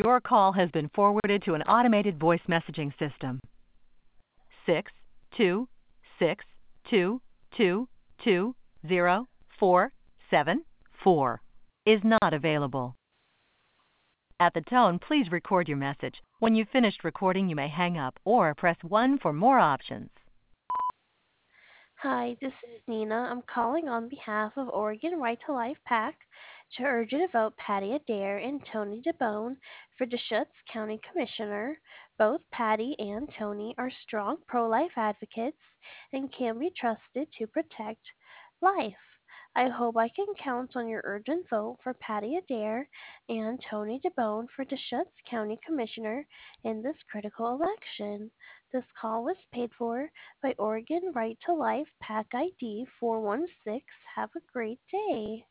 Your call has been forwarded to an automated voice messaging system. 62622204744 is not available. At the tone, please record your message. When you've finished recording, you may hang up or press 1 for more options. Hi, this is Nina. I'm calling on behalf of Oregon Right to Life PAC to urge you to vote Patty Adair and Tony DeBone for Deschutes County Commissioner. Both Patty and Tony are strong pro-life advocates and can be trusted to protect life. I hope I can count on your urgent vote for Patty Adair and Tony DeBone for Deschutes County Commissioner in this critical election. This call was paid for by Oregon Right to Life PAC ID 416. Have a great day.